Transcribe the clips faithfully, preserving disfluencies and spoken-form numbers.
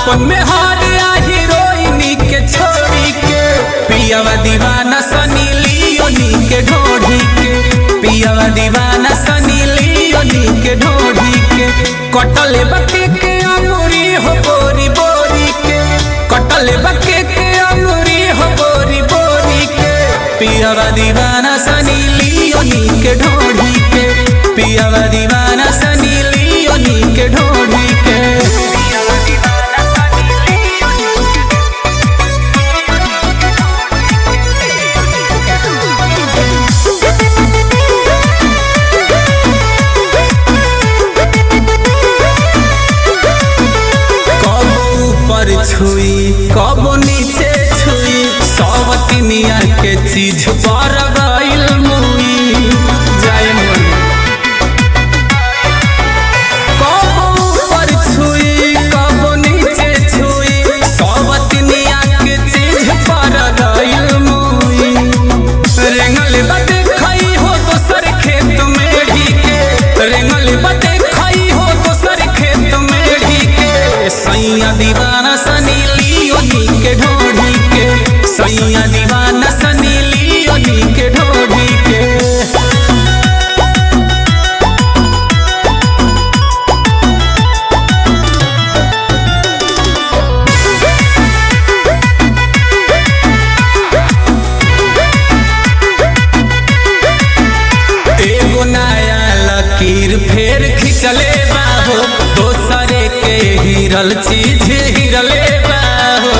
अपन में हार आ हीरोइनी के छोड़ी के पियावा दीवाना सनी लियोनी के ढोढ़ी के पियावा दीवाना सनी लियोनी के ढोढ़ी के कटले बके के अंगूरी हो बोरी बोरी के कटले बके के अंगूरी हो बोरी बोरी के पियावा दीवाना सनी लियोनी के ढोढ़ी के पियावा दीवाना सनी लियोनी के ढोढ़ी के छुई कबो नीचे छुई सवतिनिया के चीज पर गइल मुई जाए मन कबो ऊपर छुई कबो नीचे छुई सवतिनिया के चीज पर गइल मुई रेंगल बटे खाई हो दोसर खेत मेढ़ी के रेंगल बटे खाई हो दोसर खेत मेढ़ी के सैया दीवाना सनी लियोनी के ढोढ़ी के सैया दीवाना सनी लियोनी के ढोढ़ी के एगो नया लकीर फेर खिंचले बाहो दोसरे के हिरल चीज हिरले बाहो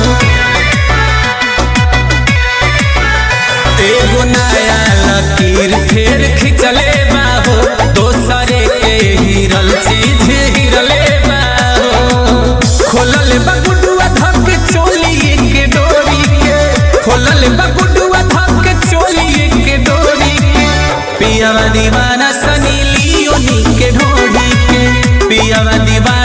एगो नया लकीर फेर खिंचले बाहो दोसरे के हिरल चीज हिरले बाहो खोलल बगुडुआ धक चोली के डोरी के खोलल बगुडुआ धक चोली के डोरी के पियावा दीवाना सनी लियोनी के ढोढ़ी के पियावा दीवाना